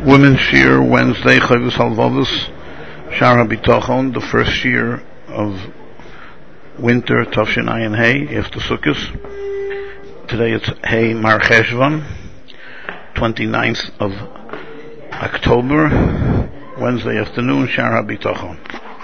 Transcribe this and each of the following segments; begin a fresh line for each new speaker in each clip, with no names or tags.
Women's Shir, Wednesday, Chovos Halvavos, Shar HaBitachon, the first year of winter, Tafshin Ayin Hey, after Sukkot. Today it's Hey Mar Cheshvan, 29th of October, Wednesday afternoon, Shar HaBitachon.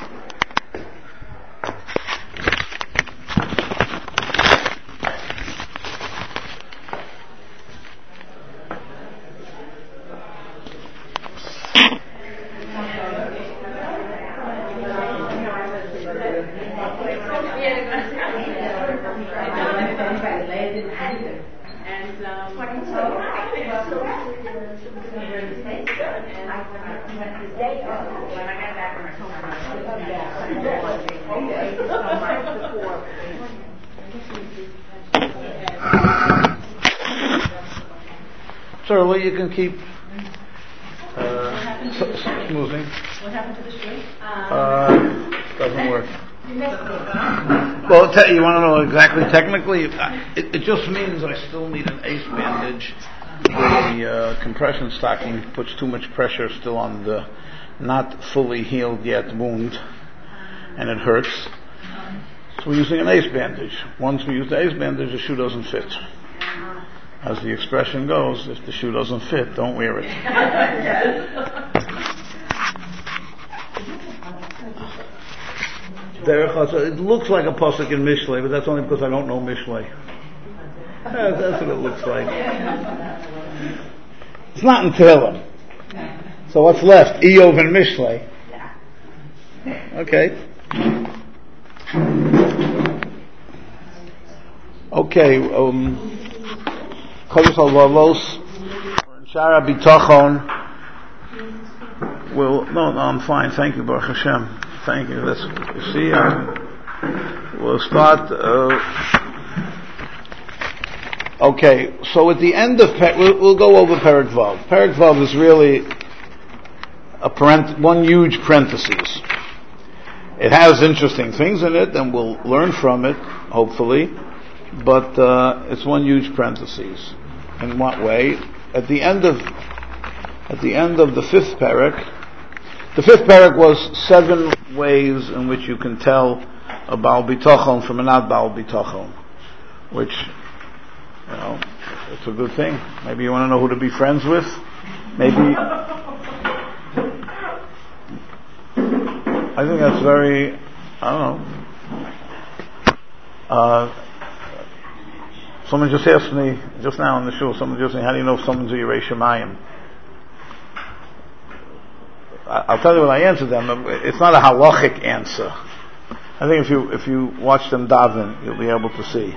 Sir, well, you can keep smoothing.
What happened to the string?
Doesn't work. Well, you want to know exactly technically? It just means I still need an ace bandage. The compression stocking puts too much pressure still on the not fully healed yet wound, and it hurts. So we're using an ace bandage. Once we use the ace bandage, the shoe doesn't fit. As the expression goes, if the shoe doesn't fit, don't wear it. It looks like a pasuk in Mishlei, but that's only because I don't know Mishlei. That's what it looks like. It's not in Tehillim. So what's left? Eov and Mishlei. Okay. Okay. Chovos Halvavos. We're in Shar HaBitachon. No, I'm fine. Thank you, Baruch Hashem. Thank you. You see, we'll start. Okay, so at the end of we'll go over Perek Vav. Perek Vav is really one huge parenthesis. It has interesting things in it, and we'll learn from it, hopefully. But it's one huge parenthesis. In what way? At the end of the fifth Perek. The fifth Perek was 7 ways in which you can tell a Baal Bitachon from a not Baal Bitachon, which, it's a good thing. Maybe you want to know who to be friends with. Maybe. I think that's very, I don't know. Someone just asked me, just now in the shul, someone just asked me, how do you know if someone's a Yirei Shemayim? I'll tell you what I answered them. It's not a halachic answer. I think if you watch them daven, you'll be able to see.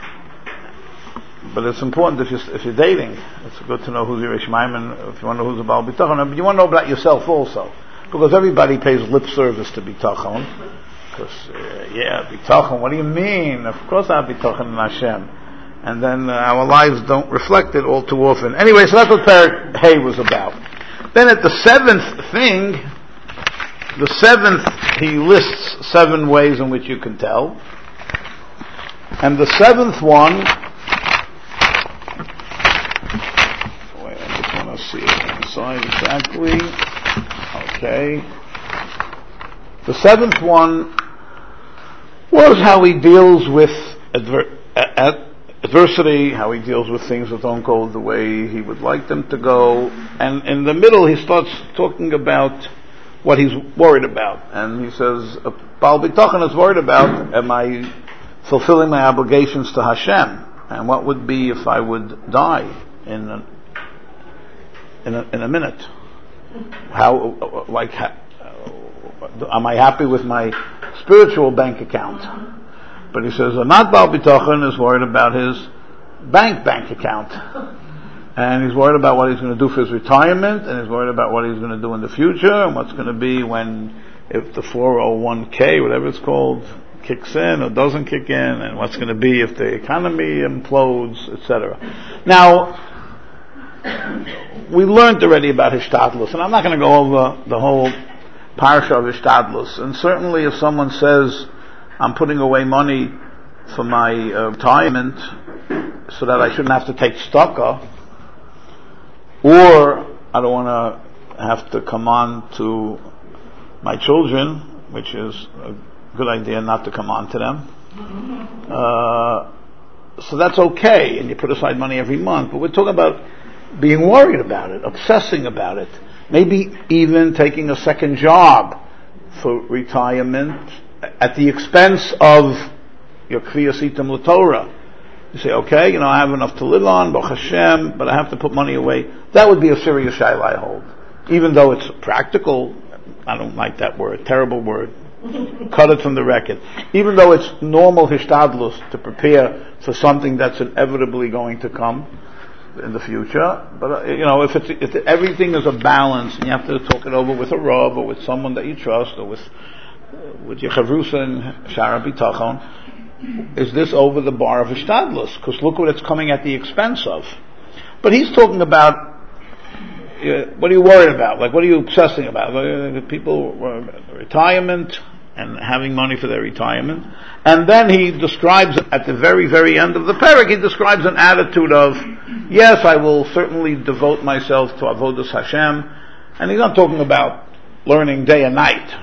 But it's important if you're dating. It's good to know who's Yirei Shemayim, and if you want to know who's a Baal Bitachon. But you want to know about yourself also, because everybody pays lip service to Bitachon. Because Bitachon. What do you mean? Of course, I have Bitachon in Hashem. And then our lives don't reflect it all too often. Anyway, so that's what Perek Hey was about. Then at the 7th thing, he lists 7 ways in which you can tell. And the 7th one, wait, I just want to see it inside exactly. Okay. The 7th one was how he deals with adversity, how he deals with things that don't go the way he would like them to go. And in the middle, he starts talking about what he's worried about. And he says, Baal Bitachon is worried about, am I fulfilling my obligations to Hashem? And what would be if I would die in a minute? Am I happy with my spiritual bank account? But he says, not Baal Bitachon is worried about his bank account. And he's worried about what he's going to do for his retirement, and he's worried about what he's going to do in the future, and what's going to be if the 401k, whatever it's called, kicks in or doesn't kick in, and what's going to be if the economy implodes, etc. Now, we learned already about Hishtadlus, and I'm not going to go over the whole parsha of Hishtadlus. And certainly if someone says, I'm putting away money for my retirement so that I shouldn't have to take tzedakah, or I don't want to have to come on to my children, which is a good idea not to come on to them. So that's okay, and you put aside money every month, but we're talking about being worried about it, obsessing about it, maybe even taking a second job for retirement at the expense of your Kriyas Itam L'Torah. You say, okay, I have enough to live on, Baruch Hashem, but I have to put money away. That would be a serious shaila, I hold. Even though it's practical, I don't like that word, terrible word. Cut it from the record. Even though it's normal hishtadlus to prepare for something that's inevitably going to come in the future, but if everything is a balance, and you have to talk it over with a rav or with someone that you trust, or with your chavrusa and shara bitachon, is this over the bar of hishtadlus? Because look what it's coming at the expense of. But he's talking about, what are you worried about? Like, what are you obsessing about? People, retirement and having money for their retirement. And then he describes, at the very, very end of the parak, he describes an attitude of, yes, I will certainly devote myself to Avodas Hashem. And he's not talking about learning day and night,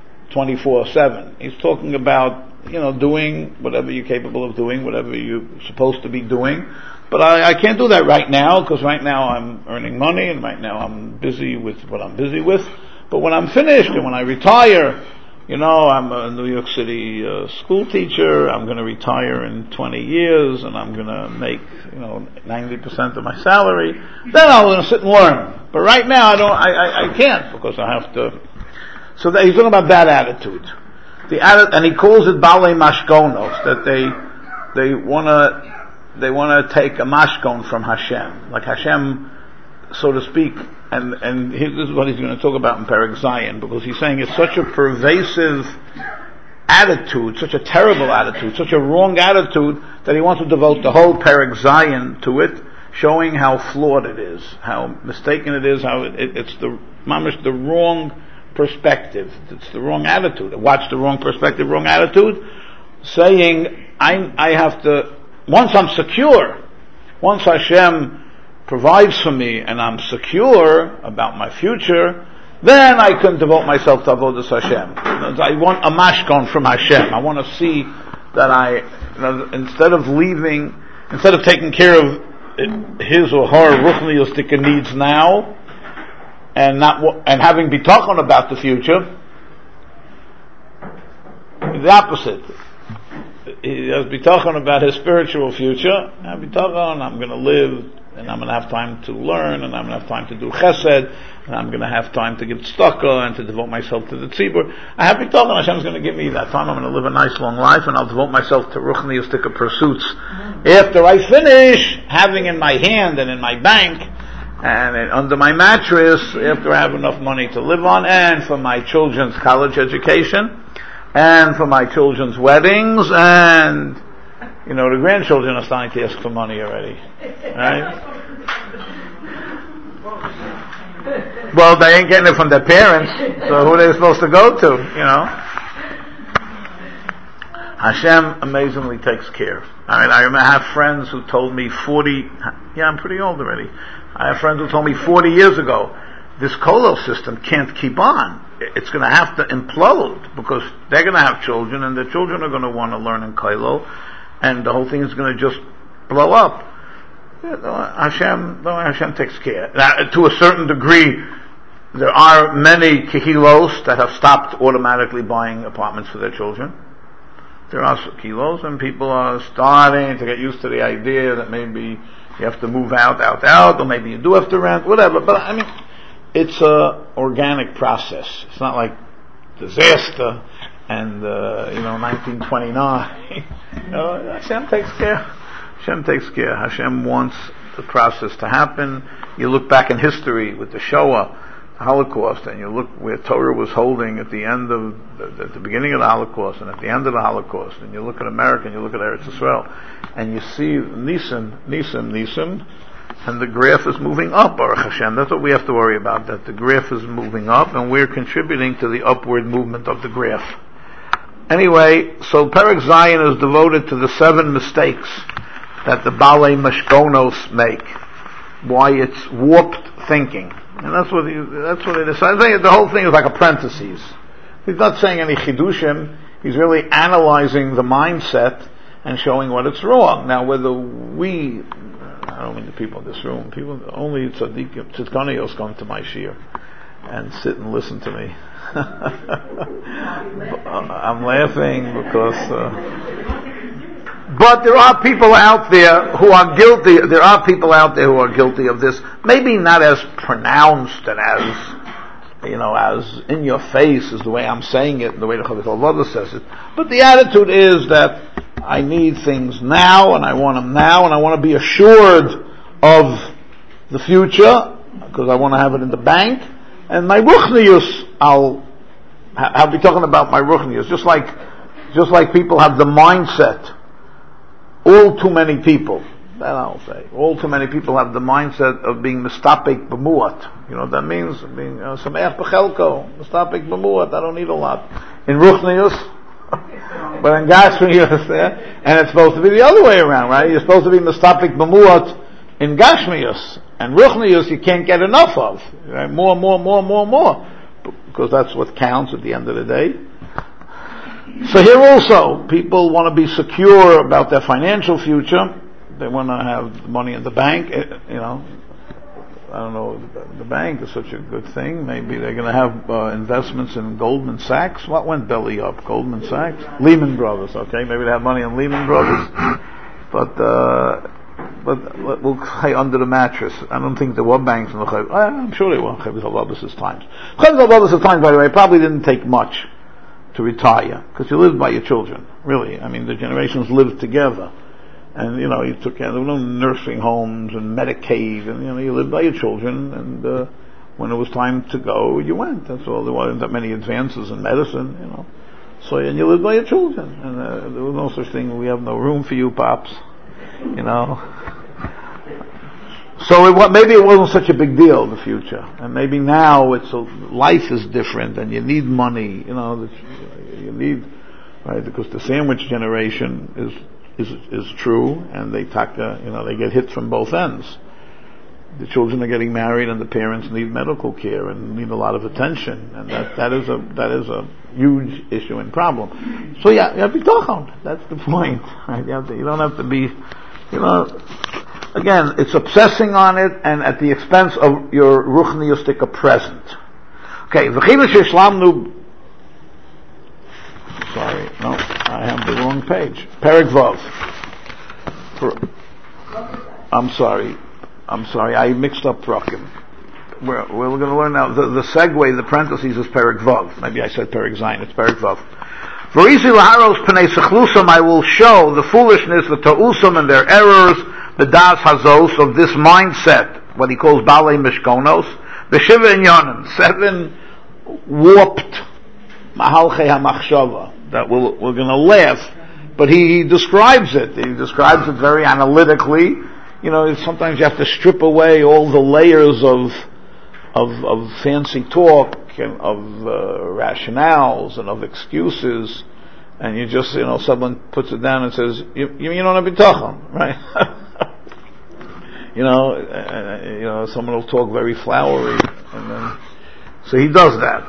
24/7. He's talking about, doing whatever you're capable of doing, whatever you're supposed to be doing. But I can't do that right now, because right now I'm earning money, and right now I'm busy with what I'm busy with. But when I'm finished, and when I retire, I'm a New York City school teacher, I'm going to retire in 20 years, and I'm going to make, 90% of my salary, then I'm going to sit and learn. But right now I can't, because I have to. So he's talking about that attitude. And he calls it balei mashkonos, that they want to take a mashkon from Hashem, like Hashem, so to speak. And this is what he's going to talk about in Perek Zayin, because he's saying it's such a pervasive attitude, such a terrible attitude, such a wrong attitude, that he wants to devote the whole Perek Zayin to it, showing how flawed it is, how mistaken it is, how it's the wrong perspective, it's the wrong attitude. Watch the wrong perspective, wrong attitude, saying, I have to, once I'm secure, once Hashem provides for me and I'm secure about my future, then I can devote myself to Avodas Hashem. I want a mashkon from Hashem. I want to see that instead of taking care of his or her ruchniistic needs now, and having bitachon about the future, the opposite. He has bitachon about his spiritual future. I have bitachon, I'm going to live, and I'm going to have time to learn, and I'm going to have time to do chesed, and I'm going to have time to give tzedakah, and to devote myself to the tzibur. I have bitachon, Hashem's going to give me that time. I'm going to live a nice long life, and I'll devote myself to ruchniistic pursuits. After I finish having in my hand and in my bank and under my mattress, after I have enough money to live on, and for my children's college education, and for my children's weddings, and the grandchildren are starting to ask for money already, right? Well, they ain't getting it from their parents, so who are they supposed to go to, Hashem amazingly takes care. I have friends who told me I'm pretty old already. I have friends who told me 40 years ago, this Kollel system can't keep on. It's going to have to implode, because they're going to have children, and their children are going to want to learn in Kollel, and the whole thing is going to just blow up. Hashem takes care. Now, to a certain degree, there are many kehilos that have stopped automatically buying apartments for their children. There are kilos, and people are starting to get used to the idea that maybe you have to move out, or maybe you do have to rent, whatever. But it's a organic process. It's not like disaster and 1929. Hashem takes care. Hashem takes care. Hashem wants the process to happen. You look back in history with the Shoah, the Holocaust, and you look where Torah was holding at the beginning of the Holocaust and at the end of the Holocaust, and you look at America and you look at Eretz Yisrael, and you see Nisim, and the graph is moving up, Baruch Hashem. That's what we have to worry about, that the graph is moving up, and we're contributing to the upward movement of the graph. Anyway, so Perek Zayin is devoted to the 7 mistakes that the Balei Mashkonos make. why it's warped thinking. And that's what it is. I think the whole thing is like apprentices. He's not saying any chidushim. He's really analyzing the mindset and showing what it's wrong. Now, whether we, I don't mean the people in this room, people, only tzaddikim, tzidkaniyos come to my shir and sit and listen to me. I'm laughing because, but there are people out there who are guilty. There are people out there who are guilty of this. Maybe not as pronounced and as in your face as the way I'm saying it, and the way the Chavez Avoda says it. But the attitude is that I need things now, and I want them now, and I want to be assured of the future because I want to have it in the bank. And my ruchnius, I'll be talking about my ruchnius, just like people have the mindset. All too many people, that I'll say, all too many people have the mindset of being mistapik b'muat. You know what that means? Being sameach b'chelko, mistapik b'muat. I don't need a lot. In ruchnius, but in gashmius, and it's supposed to be the other way around, right? You're supposed to be mistapik b'muat in gashmius, and ruchnius you can't get enough of. Right? More, because that's what counts at the end of the day. So here also, people want to be secure about their financial future. They want to have money in the bank. I don't know, the bank is such a good thing. Maybe they're going to have investments in Goldman Sachs. What went belly up? Goldman Sachs? Lehman Brothers, okay? Maybe they have money in Lehman Brothers. But we'll say under the mattress. I don't think there were banks in the Chavez. I'm sure there were Chavez Avoda's times. Chavez Avoda's times, by the way, probably didn't take much to retire, because you lived by your children, really. I mean, the generations lived together. And, you took care of, there were no nursing homes and Medicaid, and, you lived by your children, and, when it was time to go, you went. That's all. There wasn't that many advances in medicine, So, and you lived by your children, and, there was no such thing, we have no room for you, pops, So maybe it wasn't such a big deal in the future, and maybe now life is different, and you need money, you need, right? Because the sandwich generation is true, and they they get hit from both ends. The children are getting married, and the parents need medical care and need a lot of attention, and that is a huge issue and problem. So you have to talk on. That's the point, right? You don't have to be, Again, it's obsessing on it, and at the expense of your ruchniistic present. Okay, sorry, no, I have the wrong page. Perek Vav. I'm sorry, I mixed up Prakim. We're going to learn now, the segue, the parentheses is Perek Vav. Maybe I said Perek Zayin, it's Perek Vav. V'risi laharos p'nei sechlusam, I will show the foolishness, the ta'usam, and their errors, the das hazos of this mindset, what he calls balei mishkonos, the shiva inyanim, 7 warped mahalchei hamachshava, that we're going to laugh, but he describes it. He describes it very analytically. Sometimes you have to strip away all the layers of fancy talk and of rationales and of excuses, and you just, someone puts it down and says, you don't have bitachon, right? Someone will talk very flowery, and then, so he does that.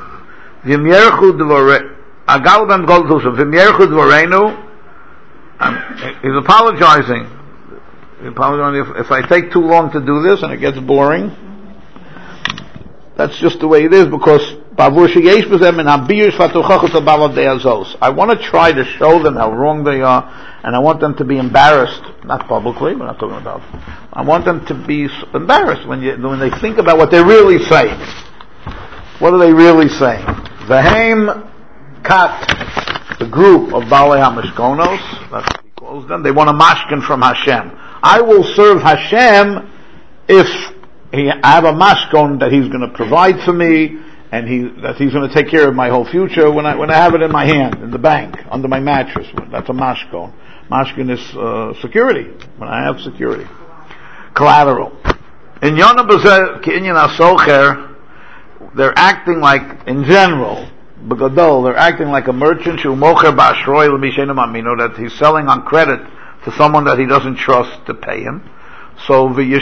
He's apologizing. If I take too long to do this and it gets boring, that's just the way it is, because I want to try to show them how wrong they are, and I want them to be embarrassed, not publicly, we're not talking about, I want them to be embarrassed when they think about what they're really saying. What are they really saying? Vahem Kat, the group of Balei HaMishkonos, that's what he calls them, they want a mashkin from Hashem. I will serve Hashem if I have a mashkon that He's going to provide for me, and that He's going to take care of my whole future when I have it in my hand, in the bank, under my mattress. That's a mashkon. Mashkon is security, when I have security. Collateral. In Yonah B'zeh K'inyan HaSocher, they're acting like, in general, B'gadol, they're acting like a merchant who mocher ba'ashroi l'misheinu ma'amino, that he's selling on credit to someone that he doesn't trust to pay him. So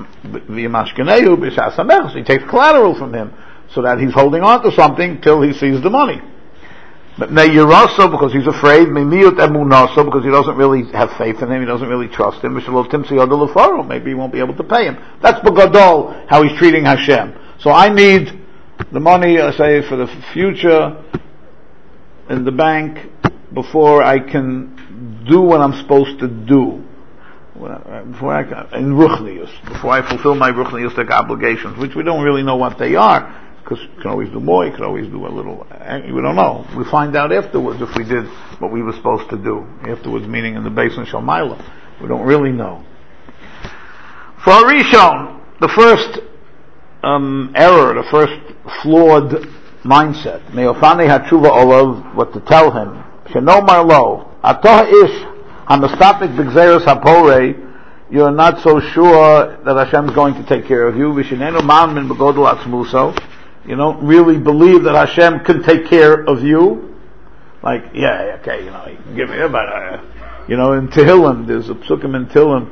he takes collateral from him, so that he's holding on to something till he sees the money. But Me'yiraso, because he's afraid, Me'miyut emunaso, because he doesn't really have faith in him, he doesn't really trust him, maybe he won't be able to pay him. That's B'gadol, how he's treating Hashem. So I need the money, say, for the future in the bank, before I can do what I'm supposed to do. Before I fulfill my ruchniustic obligations, which we don't really know what they are, because you can always do more, you can always do a little, we don't know. We find out afterwards if we did what we were supposed to do. Afterwards, meaning in the Beis Shalmaila. We don't really know. For Rishon, the first error, the first flawed mindset, Me'ofane HaTshuva Olav, what to tell him, Shenomar Lo, Atoh Ish, Hamastapik B'Gzeres HaPorei, you're not so sure that Hashem is going to take care of you. V'shenenu ma'amin b'godol atzmuso. You don't really believe that Hashem can take care of you. Like, yeah, okay, you can give me, but in Tehillim, there's a psukim in Tehillim.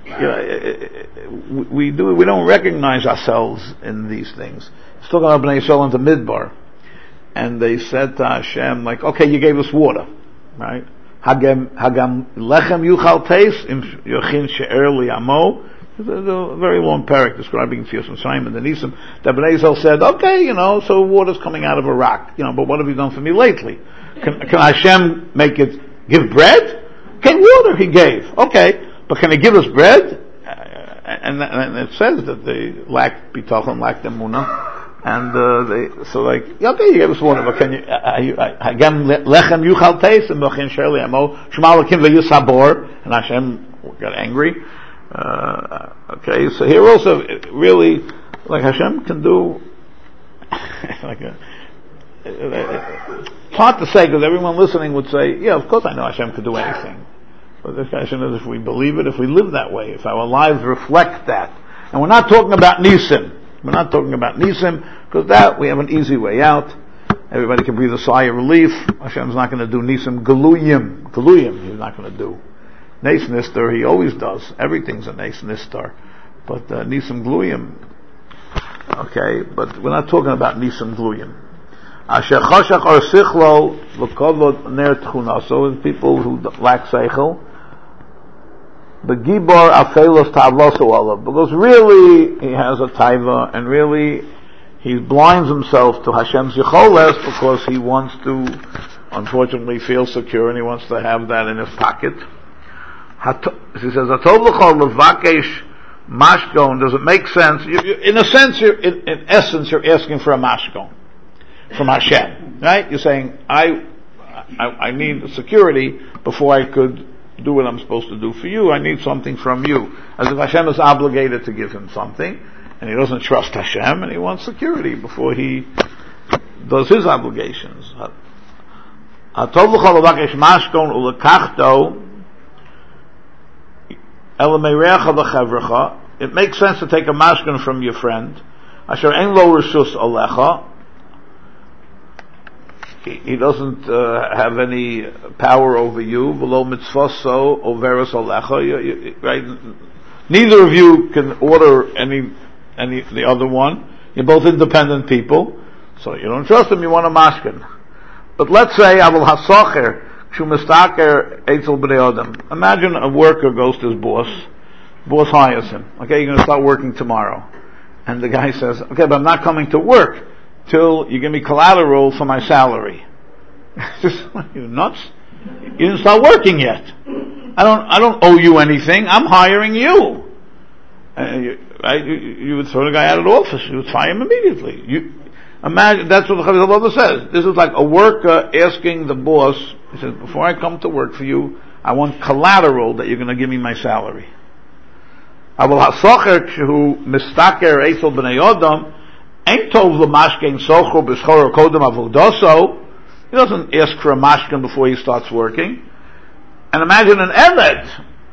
We don't recognize ourselves in these things. It's talking about Bnei Yisrael into Midbar, and they said to Hashem, like, okay, you gave us water, right? Hagam lechem yuchal teis im yochin she'er liyamo. There's a very long parak describing Tzias and Simon and Nisim. That Bnei Yisrael said, okay, so water's coming out of a rock, but what have you done for me lately? Can Hashem make it give bread? Okay, water he gave. Okay, but can he give us bread? And it says that they lacked bitachon, lacked emunah. And okay, you gave us water, but can you Hagam lechem yuchal teis im yochin she'er liyamo shema lakim v'yusabor, and Hashem got angry. Okay, so here also, really, like Hashem can do, it's hard to say, because everyone listening would say, yeah, of course I know Hashem can do anything. But the question is, if we believe it, if we live that way, if our lives reflect that. And we're not talking about Nisim. We're not talking about Nisim, because that, we have an easy way out. Everybody can breathe a sigh of relief. Hashem's not going to do Nisim Galuyim. He's not going to do. Nes Nistar, he always does. Everything's a Nes Nistar. But Nisim Gluyim, okay, but we're not talking about Nisim Gluyim. Asher Chashach or Sichlo V'Kovod Ner Tchuna, so people who lack Seichel, Begibor Afelos Tavlosu Olav, because really he has a Taiva, and really he blinds himself to Hashem's Yecholes, because he wants to, unfortunately, feel secure, and he wants to have that in his pocket. He says, Levakesh Mashkon, does it make sense? In a sense, in essence, you're asking for a Mashkon from Hashem, right? You're saying, I need security before I could do what I'm supposed to do for you. I need something from you. As if Hashem is obligated to give him something, and he doesn't trust Hashem, and he wants security before he does his obligations. It makes sense to take a mashkan from your friend. Asher ein lo reshus alecha. He doesn't have any power over you. V'lo mitzvaso overus alecha. Right? Neither of you can order any the other one. You're both independent people, so you don't trust him. You want a mashkan. But let's say I will hasacher. Imagine a worker goes to his boss hires him. Okay, you're going to start working tomorrow. And the guy says, okay, but I'm not coming to work till you give me collateral for my salary. You're nuts? You didn't start working yet. I don't owe you anything. I'm hiring you. You would throw the guy out of the office. You would fire him immediately. Imagine, that's what the Chavez says. This is like a worker asking the boss, he says, before I come to work for you, I want collateral that you're going to give me my salary. He doesn't ask for a mashkin before he starts working. And imagine an eved,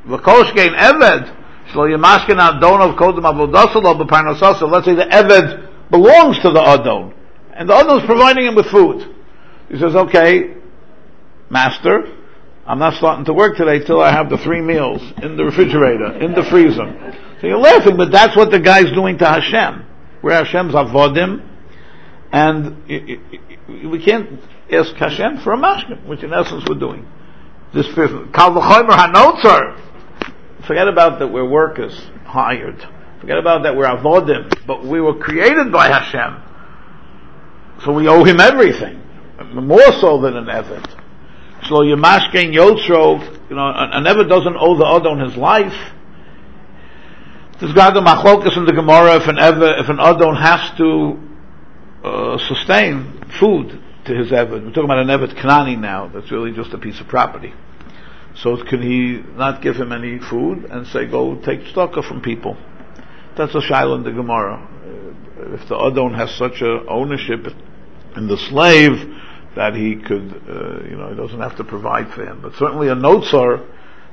let's say the eved belongs to the Adon, and the Adon is providing him with food. He says, okay, master, I'm not starting to work today till I have the 3 meals in the refrigerator, in the freezer. So you're laughing, but that's what the guy's doing to Hashem. We're Hashem's avodim, and we can't ask Hashem for a mashkim, which in essence we're doing. This person, Kal v'chomer hanotzer. Forget about that we're workers, hired. Forget about that we're avodim, but we were created by Hashem. So we owe Him everything. More so than an Eved. So Yamashkein Yotzro, an Eved doesn't owe the Adon his life. There's got the machlokas in the Gemara if an Adon has to sustain food to his Eved. We're talking about an Eved Knani now, that's really just a piece of property. So can he not give him any food and say, go take tzedakah from people? That's a shaila in the Gemara. If the Adon has such a ownership in the slave that he could, he doesn't have to provide for him. But certainly a notzar,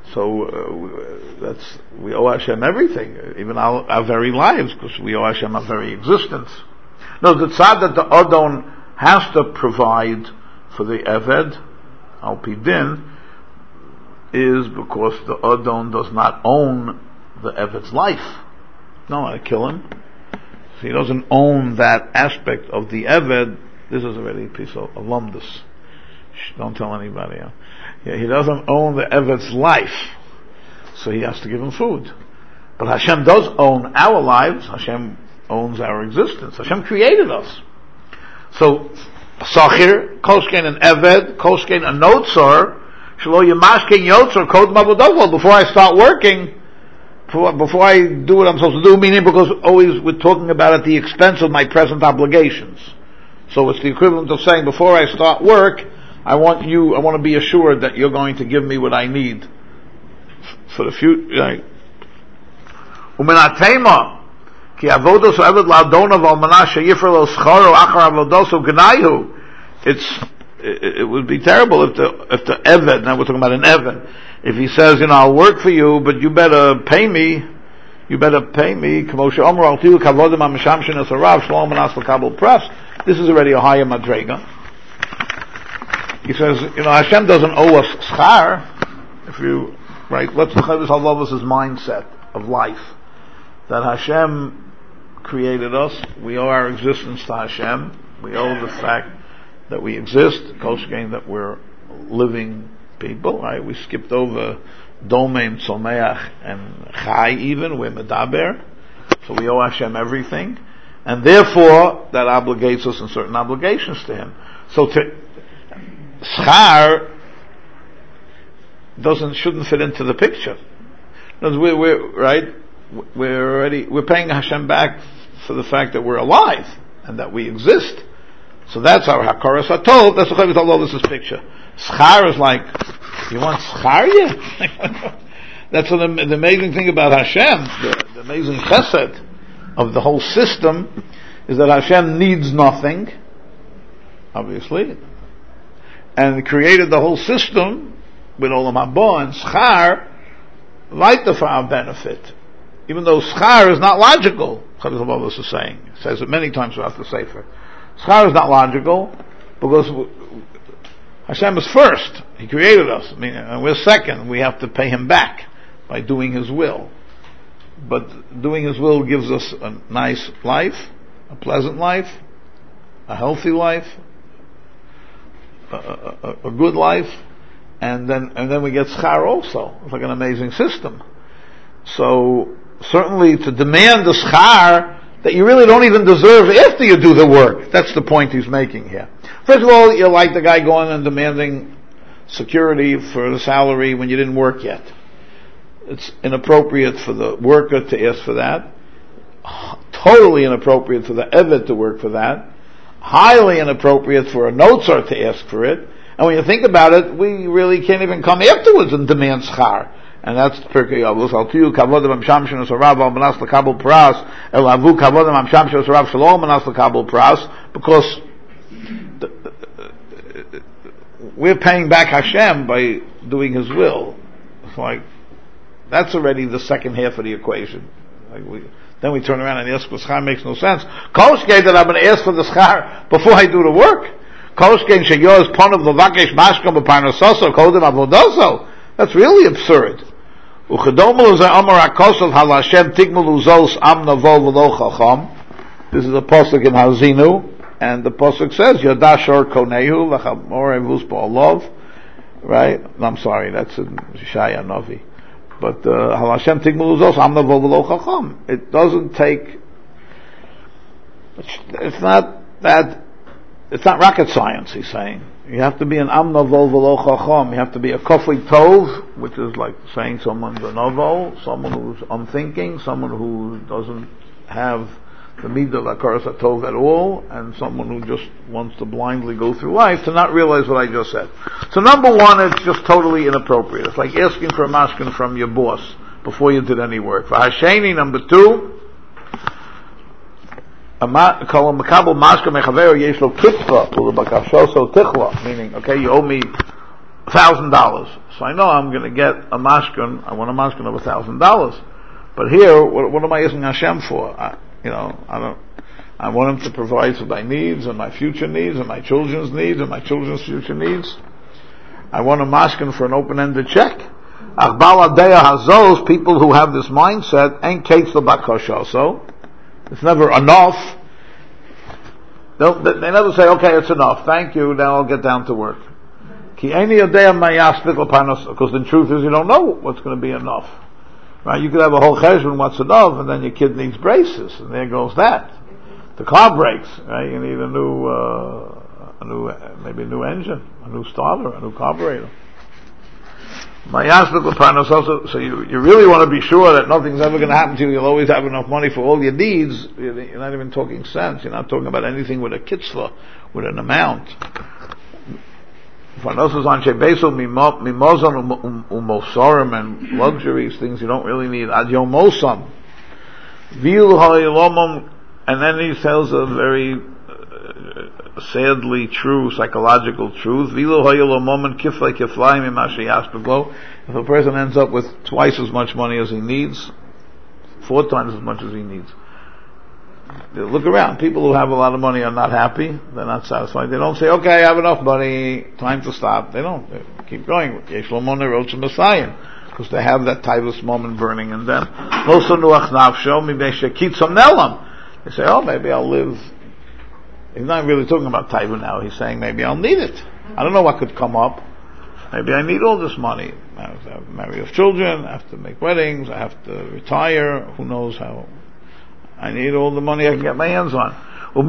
we owe Hashem everything, even our very lives, because we owe Hashem our very existence. No, the tzad that the Adon has to provide for the Eved, al pi din, is because the Adon does not own the Eved's life. No, I kill him. So he doesn't own that aspect of the Eved. This is already a piece of lumdus. Don't tell anybody. Yeah, he doesn't own the Eved's life, so he has to give him food. But Hashem does own our lives. Hashem owns our existence. Hashem created us. So, Sachir, Kolshkein and Eved, Kolshkein and Notzor, Shelo Yamashkein Yotzor, Kod Mabodovol, before I start working, before I do what I'm supposed to do, meaning because always we're talking about at the expense of my present obligations. So it's the equivalent of saying, before I start work, I want to be assured that you're going to give me what I need for the future. Umenatema, ki avodos eved la'adonav al manashe yifra lo scharo achar avodoso g'naihu. It would be terrible if the Eved, now we're talking about an Eved, if he says, I'll work for you, but you better pay me, K'moshe Omer al tiyu kavodim ha-mishamshin es-harav, shalom manas l'kabel pras. This is already a higher madrega. He says, Hashem doesn't owe us schar. Let's look at this Halavos' mindset of life. That Hashem created us, we owe our existence to Hashem, we owe the fact that we exist, Kolshkein, that we're living people, right? We skipped over Domein, Tzomeach, and Chai even, we're Medaber, so we owe Hashem everything, and therefore, that obligates us in certain obligations to Him. So Schar shouldn't fit into the picture. Because we're paying Hashem back for the fact that we're alive, and that we exist. So that's our Hakaras HaTov. That's what this is picture. Schar is like, you want schar yet? That's the amazing thing about Hashem, the amazing chesed of the whole system, is that Hashem needs nothing, obviously, and created the whole system with Olam Haba and schar, right for our benefit. Even though schar is not logical, Chazal is saying. It says it many times throughout the Sefer. Schar is not logical because Hashem is first. He created us. And we're second. We have to pay Him back by doing His will. But doing His will gives us a nice life, a pleasant life, a healthy life, a good life, and then we get schar also. It's like an amazing system. So certainly to demand the schar that you really don't even deserve after you do the work. That's the point he's making here. First of all, you're like the guy going and demanding security for the salary when you didn't work yet. It's inappropriate for the worker to ask for that. Totally inappropriate for the Eved to work for that. Highly inappropriate for a notzar to ask for it. And when you think about it, we really can't even come afterwards and demand schar. And that's Pirkei Avos. Al tiyu kavodim hamshamshin es-harav al manas l'kabel pras el avu kavodim hamshamshin es-harav shalom manas l'kabel pras, because we're paying back Hashem by doing His will. It's like that's already the second half of the equation. Then we turn around and ask for schar. Makes no sense. Kolshkein that I'm going to ask for the schar before I do the work. Kolshkein sheyoz pon of levakesh mashkom b'parnasoso kodem avodoso. That's really absurd. Uchedomel is Amar HaKosov Hal Hashem Tigmul Uzos Am Navol V'lo Chacham. This is a pasuk in Hazinu, and the pasuk says Yadashor Konehu Lachamor Evus Ba'olov. Right? No, I'm sorry, that's in Shaya Novi. But Hal Hashem Tigmul Uzos Am Navol V'lo Chacham. It doesn't take. It's not rocket science. He's saying. You have to be an Amna Vol V'lo Chacham. You have to be a Kofli Tov, which is like saying someone's a Novo, someone who's unthinking, someone who doesn't have the Midah Lakaras HaTov at all, and someone who just wants to blindly go through life to not realize what I just said. So number one, it's just totally inappropriate. It's like asking for a mashkin from your boss before you did any work. For Hasheni, number two, meaning, okay, you owe me $1,000, so I know I'm going to get a mashkin. I want a mashkin of $1,000, but here, what am I asking Hashem for? I want Him to provide for my needs and my future needs and my children's needs and my children's future needs. I want a mashkin for an open-ended check. People who have this mindset ain't kates the bakosha, so it's never enough. They never say, okay, it's enough. Thank you, now I'll get down to work. Because the truth is you don't know what's going to be enough. Right? You could have a whole cheshbon, what's enough, and then your kid needs braces, and there goes that. The car breaks, right? You need maybe a new engine, a new starter, a new carburetor. So you really want to be sure that nothing's ever going to happen to you. You'll always have enough money for all your needs. You're not even talking cents. You're not talking about anything with a kitzvah, with an amount. And luxuries, things you don't really need. Ad yomosam. And then he tells a very sadly true psychological truth. If a person ends up with twice as much money as he needs, 4 times as much as he needs, look around. People who have a lot of money are not happy. They're not satisfied. They don't say, okay, I have enough money, time to stop. They don't. They keep going. Because they have that taivus moment burning in them. They say, oh, maybe I'll live. He's not really talking about taiva now. He's saying maybe I'll need it. I don't know what could come up. Maybe I need all this money. I have to marry off children. I have to make weddings. I have to retire. Who knows how? I need all the money I can get my hands on. So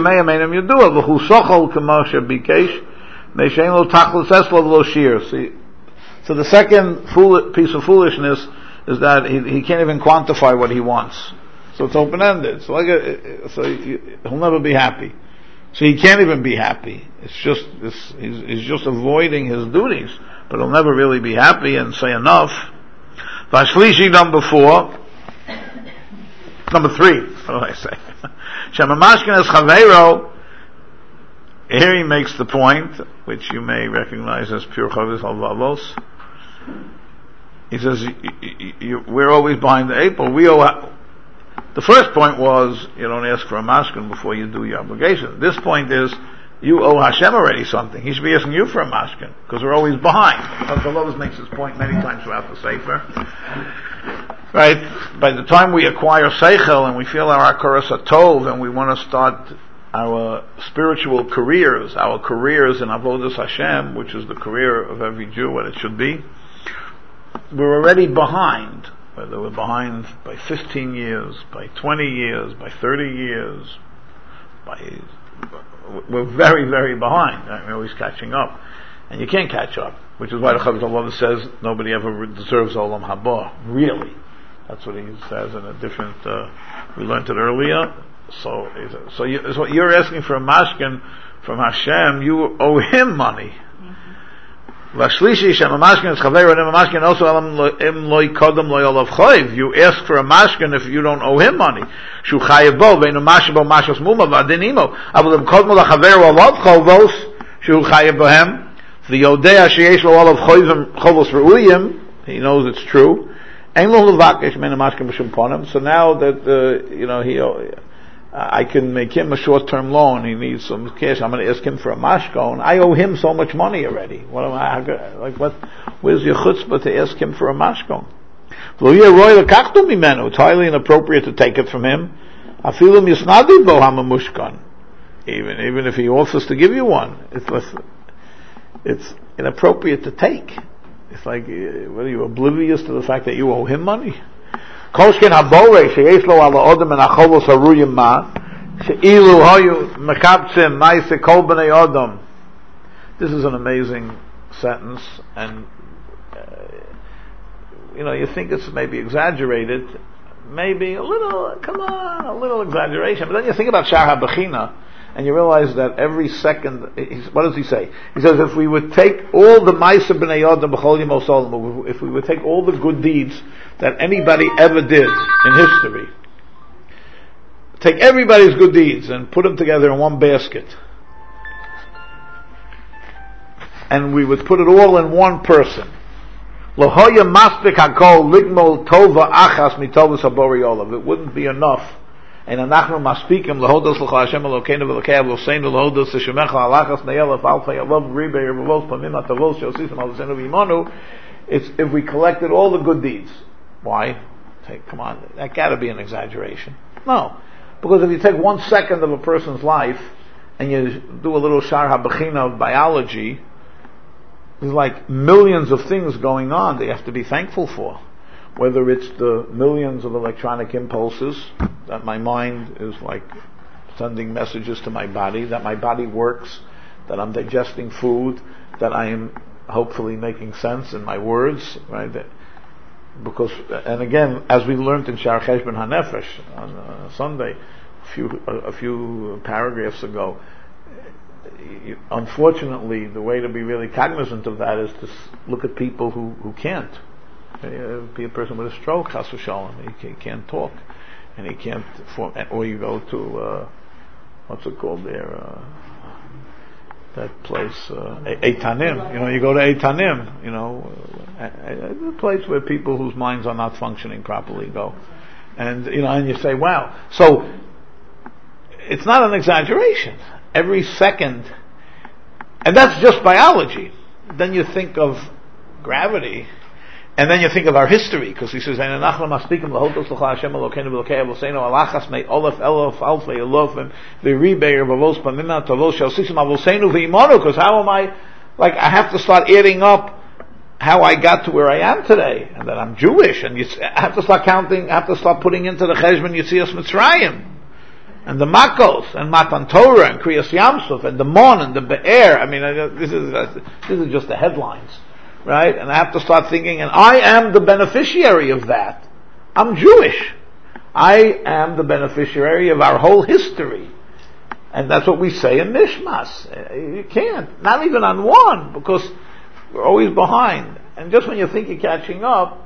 the second piece of foolishness is that he can't even quantify what he wants. So it's open-ended. So he'll never be happy. So he can't even be happy. It's just he's just avoiding his duties, but he'll never really be happy and say enough. Vashlishi number 3. What do I say? Shemamashkin es chaveiro. Here he makes the point, which you may recognize as pure chavis halvavos. He says, we're always behind the 8 ball. The first point was, you don't ask for a mashkin before you do your obligation. This point is, you owe Hashem already something. He should be asking you for a mashkin, because we're always behind. Chavis makes this point many times throughout the Sefer. Right? By the time we acquire Seichel and we feel our Akaras HaTov and we want to start our spiritual careers, our careers in Avodas Hashem, which is the career of every Jew, what it should be, we're already behind. Whether we're behind by 15 years, by 20 years, by 30 years, we're very, very behind. Right? We're always catching up. And you can't catch up, which is why the Chavis HaLav says nobody ever deserves Olam Haba. Really. That's what he says in a different, we learned it earlier. So you're asking for a mashkin from Hashem, you owe him money. Vashlishi shemamashkin is chaver and mashkin also im loy kodem loy olav choiv. You ask for a mashkin if you don't owe him money. Shu chayev bo veinu mashbo mashos muma v'adinimo. Avol im kodem lachaver olav chovos shu chayev bohem. The yodea sheyesh lo olav chovos reuyim. He knows it's true. So now that I can make him a short-term loan, he needs some cash. I'm going to ask him for a mashkon. I owe him so much money already. Where's your chutzpah to ask him for a mashkon? It's highly inappropriate to take it from him. Even if he offers to give you one, it's inappropriate to take. It's like, what are you, oblivious to the fact that you owe him money? This is an amazing sentence, and you think it's maybe exaggerated, maybe a little exaggeration, but then you think about Shar HaBechina, and you realize that every second, what does he say? He says, if we would take all the Ma'aseh B'nei Adam B'chol Yemos Olam, if we would take all the good deeds that anybody ever did in history, take everybody's good deeds and put them together in one basket, and we would put it all in one person, L'hoya maspik hakol ligmol tova achas mitovus habori olav. It wouldn't be enough. And anachnu maspikim lahodos l'cha Hashem Elokeinu v'lekei v'loseinu lahodos l'shemecha alachas ne'elef alfei alav ribei v'los pamim atavos shosisim alosenu v'imonu. It's if we collected all the good deeds. Why? Come on, that got to be an exaggeration. No, because if you take 1 second of a person's life and you do a little Shar HaBechina of biology, there's like millions of things going on they have to be thankful for. Whether it's the millions of electronic impulses that my mind is like sending messages to my body, that my body works, that I'm digesting food, that I am hopefully making sense in my words, right? Because, and again, as we learned in Shar Cheshbon HaNefesh on Sunday, a few paragraphs ago, unfortunately, the way to be really cognizant of that is to look at people who can't. Be a person with a stroke, chas v'shalom, he can't talk, and he can't. Or you go to what's it called there? That place, Eitanim. You go to Eitanim. A place where people whose minds are not functioning properly go, and and you say, wow. So it's not an exaggeration. Every second, and that's just biology. Then you think of gravity, and then you think of our history, because he says, because how am I, I have to start adding up how I got to where I am today, and that I'm Jewish, and I have to start counting, I have to start putting into the Cheshbon Yetzias Mitzrayim, and the Makos, and Matan Torah, and Kriyas Yamsuf, and the Mon, and the Be'er. I mean, this is just the headlines, right? And I have to start thinking, and I am the beneficiary of that. I'm Jewish. I am the beneficiary of our whole history. And that's what we say in Nishmas. You can't, not even on one, because we're always behind. And just when you think you're catching up,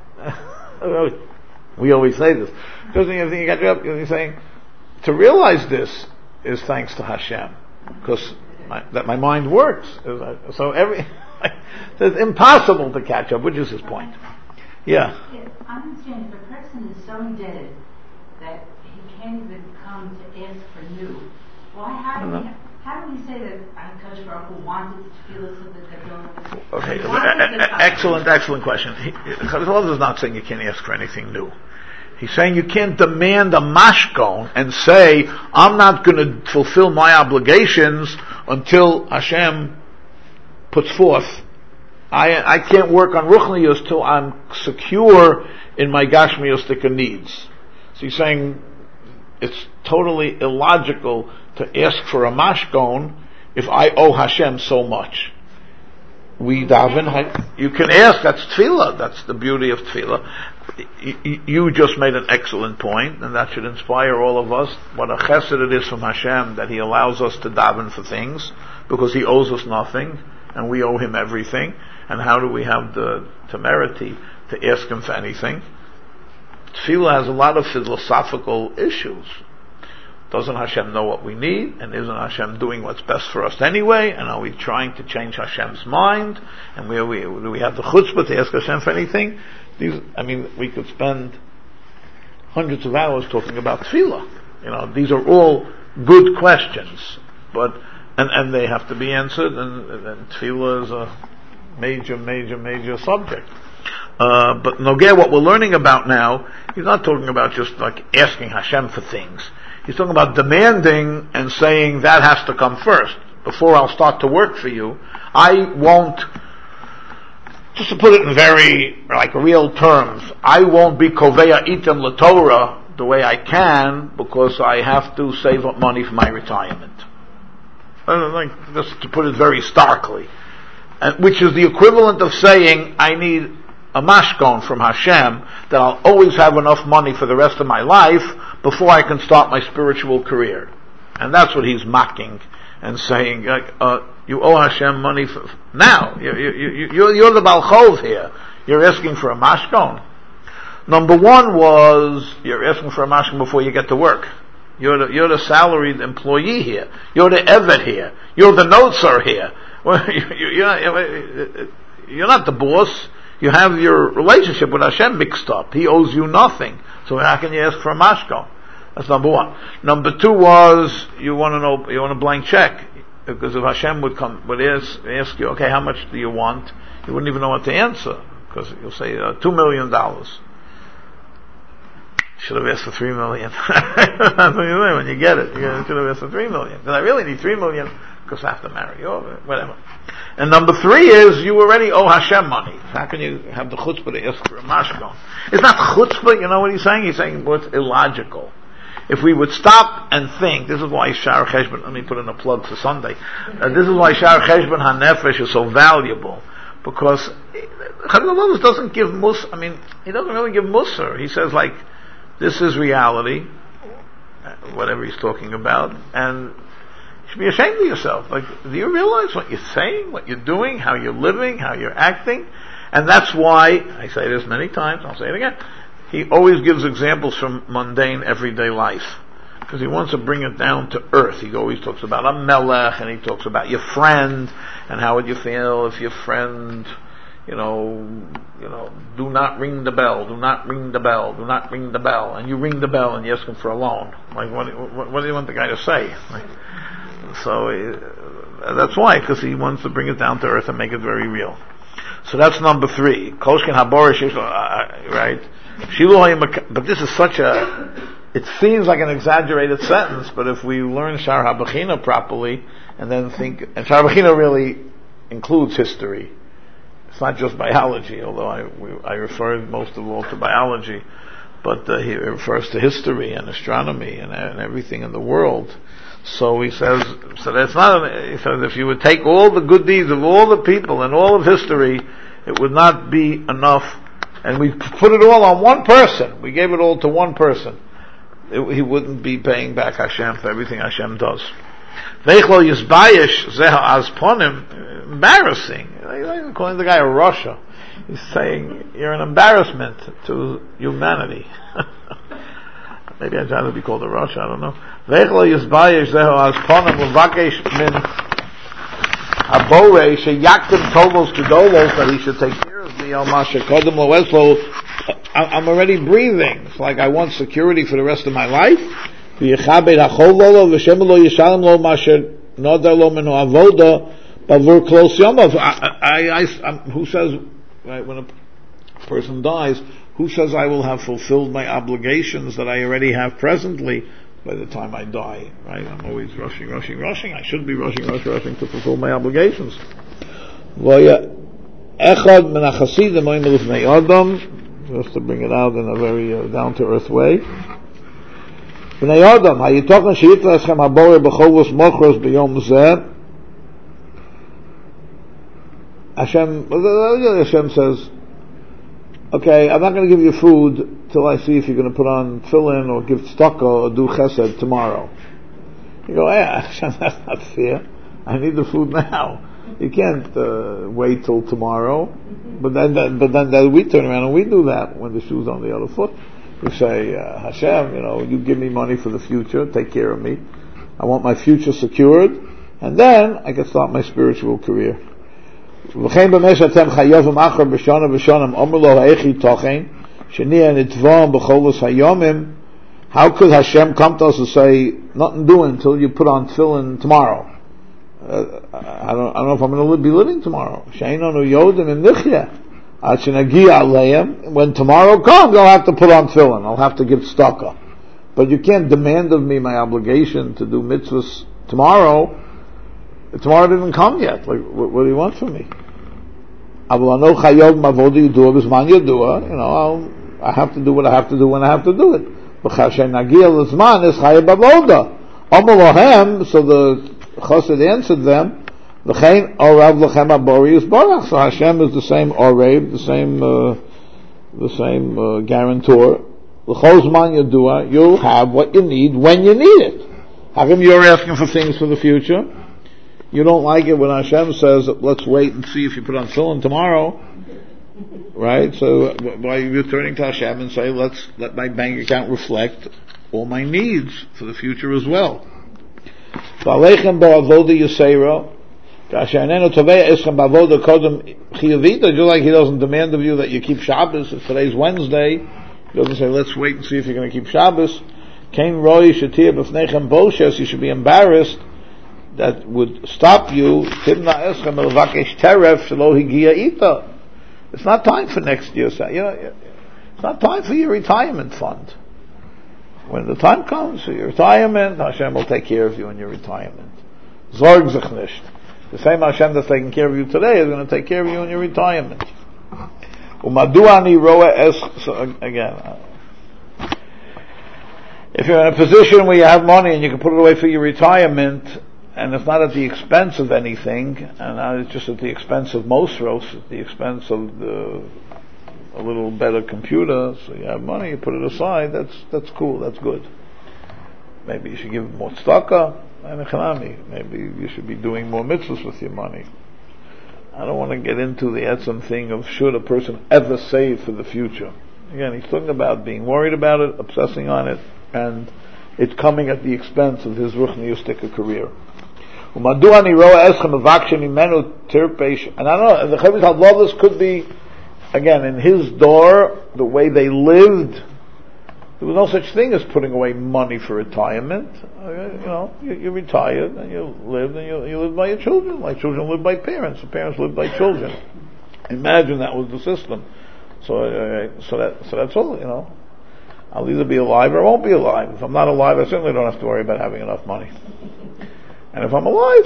we always say this, just when you think you're catching up, you're saying, to realize this is thanks to Hashem, because that my mind works. So it's impossible to catch up, which is his point. Yeah.
I understand if a person is so indebted that he can't even come to ask for new. How do we say that HaKadosh Baruch Hu wanted to feel it so that they're going?
Okay, excellent question. HaKadosh Baruch Hu is not saying you can't ask for anything new. He's saying you can't demand a mashkon and say, I'm not going to fulfill my obligations until Hashem puts forth. I can't work on ruchnius till I'm secure in my gashmiostika needs. So he's saying it's totally illogical to ask for a mashkon if I owe Hashem so much. We daven, you can ask, that's tefillah, that's the beauty of tefillah. You just made an excellent point, and that should inspire all of us. What a chesed it is from Hashem that He allows us to daven for things, because He owes us nothing, and we owe Him everything. And how do we have the temerity to ask Him for anything? Tefillah has a lot of philosophical issues. Doesn't Hashem know what we need? And isn't Hashem doing what's best for us anyway? And are we trying to change Hashem's mind? And do we have the chutzpah to ask Hashem for anything? We could spend hundreds of hours talking about tefillah. These are all good questions, and they have to be answered, and tefillah is a major subject. But Nogeh, what we're learning about now, he's not talking about just like asking Hashem for things. He's talking about demanding and saying that has to come first. Before I'll start to work for you, I won't, just to put it in very, like, real terms, I won't be Koveya Item LaTorah the way I can because I have to save up money for my retirement. Like, just to put it very starkly. Which is the equivalent of saying, I need a mashkon from Hashem that I'll always have enough money for the rest of my life before I can start my spiritual career. And that's what he's mocking and saying, you owe Hashem money for now. You're the Balchov here. You're asking for a mashkon. Number one was, you're asking for a mashkon before you get to work. You're the salaried employee here. You're the evet here. You're the notzer here. You're not the boss. You have your relationship with Hashem mixed up. He owes you nothing. So how can you ask for a mashkon? That's number one. Number two was, you want a blank check. Because if Hashem would ask you, okay, how much do you want? You wouldn't even know what to answer. Because you'll say, $2 million. Should have asked for $3 million. That's what you say when you get it. You should have asked for $3 million. Because I really need $3 million because I have to marry you, or whatever. And number three is, you already owe Hashem money. How can you have the chutzpah to ask for a mashkon? It's not chutzpah, you know what he's saying? He's saying what's illogical. If we would stop and think, this is why Shar Cheshbon, let me put in a plug for Sunday, this is why Shar Cheshbon HaNefesh is so valuable, because Chazal doesn't give he doesn't really give musar. He says, like, this is reality, whatever he's talking about, and you should be ashamed of yourself. Like, do you realize what you're saying, what you're doing, how you're living, how you're acting? And that's why, I say this many times, I'll say it again, he always gives examples from mundane everyday life. Because he wants to bring it down to earth. He always talks about a melech, and he talks about your friend, and how would you feel if your friend, do not ring the bell, do not ring the bell, do not ring the bell, and you ring the bell and you ask him for a loan. Like, what do you want the guy to say? That's why, because he wants to bring it down to earth and make it very real. So that's number three. Koshkin Haborish, right? But this is it seems like an exaggerated sentence, but if we learn Shar HaBechina properly, and then and Shar HaBechina really includes history. It's not just biology, although I refer most of all to biology, but he refers to history and astronomy and everything in the world. So he says, he says if you would take all the good deeds of all the people and all of history, it would not be enough. And we put it all on one person. We gave it all to one person. He wouldn't be paying back Hashem for everything Hashem does. Veichlo Yisbayish Zeha Azponim, embarrassing. He's calling the guy a Russia. He's saying, you're an embarrassment to humanity. Maybe I'd rather be called a Russia, I don't know. Veichlo Yisbayish Zeha Azponim, Levakesh Min Abore, Sheyaktim Tovos Kedolos, that he should take care of me, Masha Kodem Loeslo. I'm already breathing. It's like I want security for the rest of my life. Who says, right, when a person dies, who says I will have fulfilled my obligations that I already have presently by the time I die? Right? I'm always rushing. I should be rushing to fulfill my obligations. Just to bring it out in a very down-to-earth way. B'nai Adam, hayitochen she'yitla eschem habore b'chovos mochros b'yom zeh. Hashem says, okay, I'm not going to give you food till I see if you're going to put on tefillin or give tzedakah or do chesed tomorrow. You go, Hashem, that's not fair. I need the food now. You can't wait till tomorrow. But then we turn around and we do that when the shoe's on the other foot. We say, Hashem, you give me money for the future, take care of me. I want my future secured, and then I can start my spiritual career. How could Hashem come to us and say, nothing doing until you put on tefillin tomorrow? I don't know if I'm going to be living tomorrow. When tomorrow comes, I'll have to put on tefillin. I'll have to give tzedakah. But you can't demand of me my obligation to do mitzvahs tomorrow. Tomorrow didn't come yet. Like, what do you want from me? I have to do what I have to do when I have to do it. So the Chassid answered them, so Hashem is the same Orav, the same guarantor. You'll have what you need when you need it. How come you're asking for things for the future? You don't like it when Hashem says, let's wait and see if you put on tefillin tomorrow. Right? So by returning to Hashem and say, let my bank account reflect all my needs for the future as well. Just like he doesn't demand of you that you keep Shabbos. If today's Wednesday, he doesn't say, let's wait and see if you're going to keep Shabbos. You should be embarrassed. That would stop you. It's not time for next year. It's not time for your retirement fund. When the time comes for your retirement, Hashem will take care of you in your retirement. Sorg sich nicht. The same Hashem that's taking care of you today is going to take care of you in your retirement. So again, if you're in a position where you have money and you can put it away for your retirement, and it's not at the expense of anything, and it's just at the expense of Mosros, at the expense of a little better computer, so you have money, you put it aside, that's cool, that's good. Maybe you should give more tzedakah, and maybe you should be doing more mitzvahs with your money. I don't want to get into the etzem thing of should a person ever save for the future. Again, he's talking about being worried about it, obsessing on it, and it's coming at the expense of his ruchniistic career. And I don't know, the Chavis HaLovas could be, again, in his door, the way they lived, there was no such thing as putting away money for retirement. You're retired, and you live by your children, like children live by parents, and parents live by children. Imagine that was the system. So that's all, I'll either be alive or I won't be alive. If I'm not alive, I certainly don't have to worry about having enough money. And if I'm alive,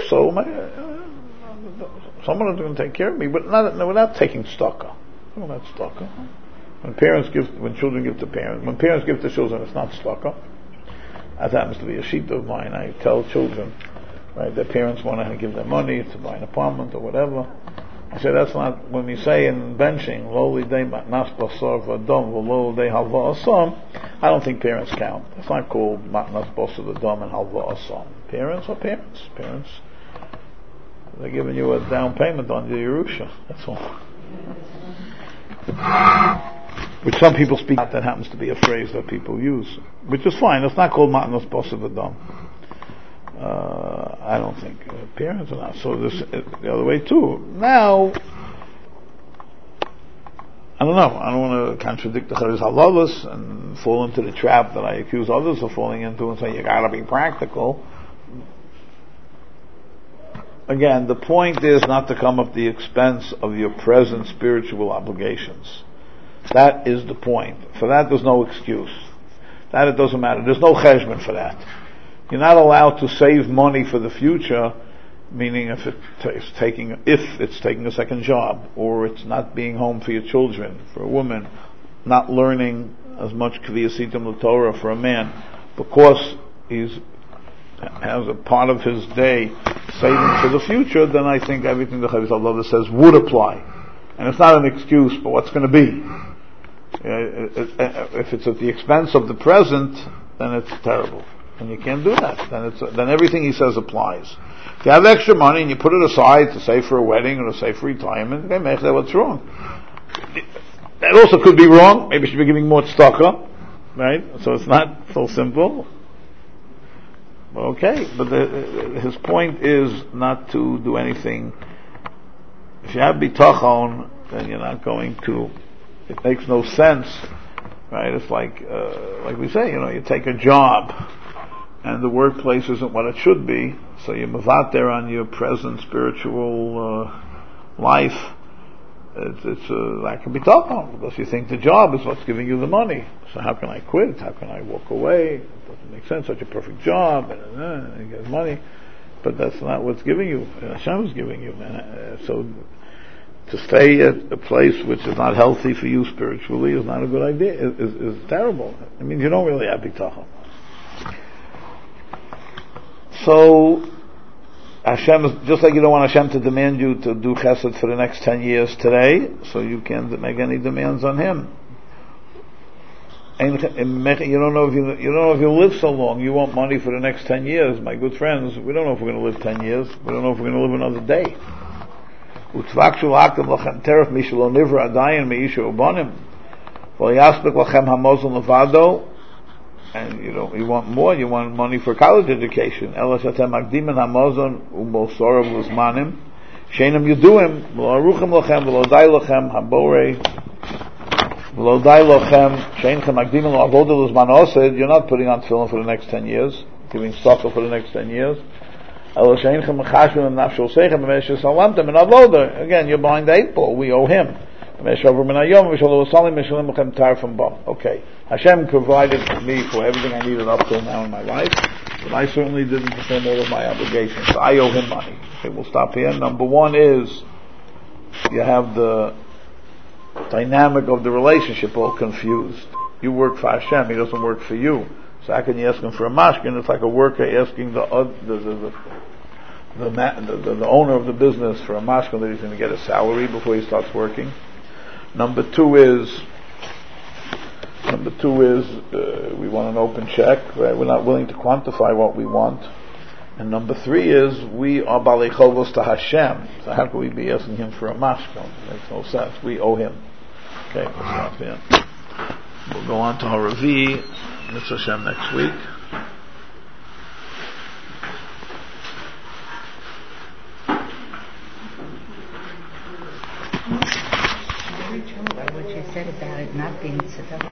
someone is going to take care of me, but without taking tzedakah. Not tzedakah. When children give to parents, when parents give to children, it's not tzedakah. That happens to be a sheet of mine. I tell children, right, their parents want to give them money to buy an apartment or whatever. I say that's not, when we say in benching, lowly day matnas basar v'adam, lowly day halva asam, I don't think parents count. It's not called matnas basar v'adam and halva asam. Parents are parents. Parents, they're giving you a down payment on the Yerusha. That's all. Which some people speak, that happens to be a phrase that people use, which is fine. It's not called matnas basar v'adam. I don't think parents are not. So this the other way too. Now, I don't know. I don't want to contradict the Chavis HaLovas and fall into the trap that I accuse others of falling into and say you got to be practical. Again, the point is not to come at the expense of your present spiritual obligations. That is the point. For that, there's no excuse. That it doesn't matter. There's no cheshbon for that. You're not allowed to save money for the future, meaning if it's taking a second job, or it's not being home for your children, for a woman, not learning as much kviyasitim l'Torah for a man, because he has a part of his day saving for the future, then I think everything the Chavis HaLovas says would apply. And it's not an excuse for what's going to be. If it's at the expense of the present, then it's terrible. And you can't do that. Then everything he says applies. If you have extra money and you put it aside to save for a wedding or to save for retirement, okay, make that what's wrong. That also could be wrong. Maybe you should be giving more tzedakah, right? So it's not so simple. Okay, but his point is not to do anything. If you have bitachon, then you're not going to. It makes no sense, right? It's like we say, you take a job, and the workplace isn't what it should be, so you move out there on your present spiritual life, it's lack of bitachon, because you think the job is what's giving you the money. So how can I quit? How can I walk away? It doesn't make sense. Such a perfect job, and you get money, but that's not what's giving you. Hashem is giving you, so to stay at a place which is not healthy for you spiritually is not a good idea. Is terrible. It means you don't really have bitachon. So Hashem is, just like you don't want Hashem to demand you to do chesed for the next 10 years today, so you can't make any demands on Him. And you don't know if you live so long. You want money for the next 10 years, my good friends. We don't know if we're going to live 10 years. We don't know if we're going to live another day. And you want more. You want money for college education. Sheinam Yuduim, V'lo Aruchem Lochem, V'lo Dai Lochem, Haborei, V'lo Dai Lochem, Sheinchem Magdim Lo Avodah L'Zman Osed. You're not putting on tefillin for the next 10 years, giving tzedakah for the next 10 years. Elo Sheinchem Mechashvim and Nafshol Seichem V'meshes Salamtem and Avodah. Again, you're behind the 8 ball. We owe Him. Okay, Hashem provided me for everything I needed up till now in my life, but I certainly didn't perform all of my obligations, so I owe Him money. Okay, we'll stop here. Number one is, you have the dynamic of the relationship all confused. You work for Hashem, He doesn't work for you. So how can you ask Him for a mashkin? It's like a worker asking the owner of the business for a mashkin that he's going to get a salary before he starts working. Number two is we want an open check. Right? We're not willing to quantify what we want. And number three is we are balei chovos to Hashem. So how can we be asking Him for a mashkon? It makes no sense. We owe Him. Okay, we'll stop here. We'll go on to Haravi, Mitzvah Hashem next week.
What you said about it not being tzedakah.